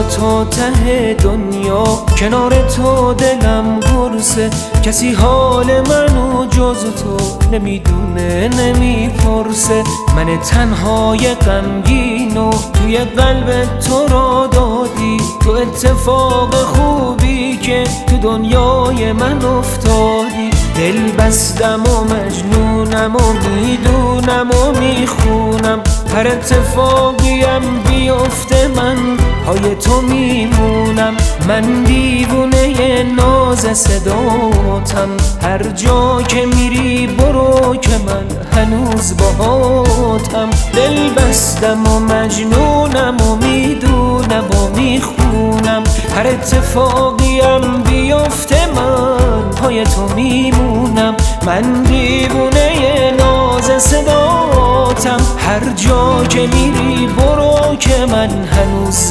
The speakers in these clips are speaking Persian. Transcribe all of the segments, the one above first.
تا ته دنیا، کنار تو دلم قرصه. کسی حال منو جز تو نمیدونه نمیپرسه. من تنهای غمگینو توی قلب تو را دادی، تو اتفاق خوبی که تو دنیای من افتادی. دل بستم و مجنونم و میدونم و میخونم، هر اتفاقیم بیفته من پای تو میمونم. من دیوونه ناز صداتم، هر جا که میری برو که من هنوز باهاتم. دل بستم و مجنونم و میدونم و میخونم، هر اتفاقیم بیفته من پای تو میمونم. من دیوونه ناز صداتم، هر جا که میری برو که من هنوز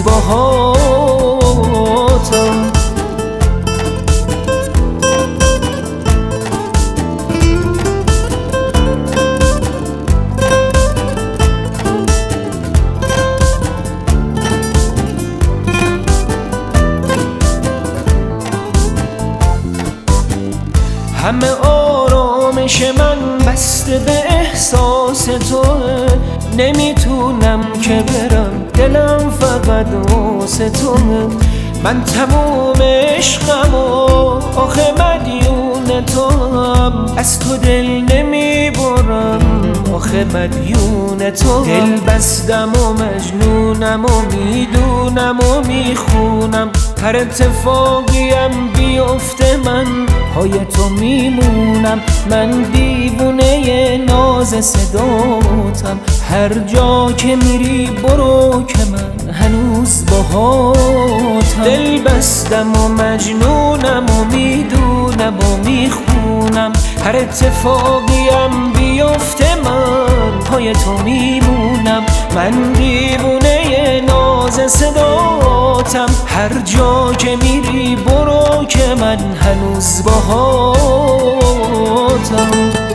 باهاتم. همه آرامش من بسته به احساس توه، نمیتونم که برم دلم فقط واسه توه. من تموم عشقم و آخه مدیون توام، از تو دل نمیبرم آخه مدیون تو. دل بستم و مجنونم و میدونم و میخونم، هر اتفاقیم بیفته من پای تو میمونم. من دیوونه ناز صداتم، هر جا که میری برو که من هنوز باهاتم. دل بستم و مجنونم و میدونم و میخونم، هر اتفاقیم بیفته من پای تو میمونم. من دیوونه ناز صداتم، هر جا که میری برو که من هنوز باهاتم.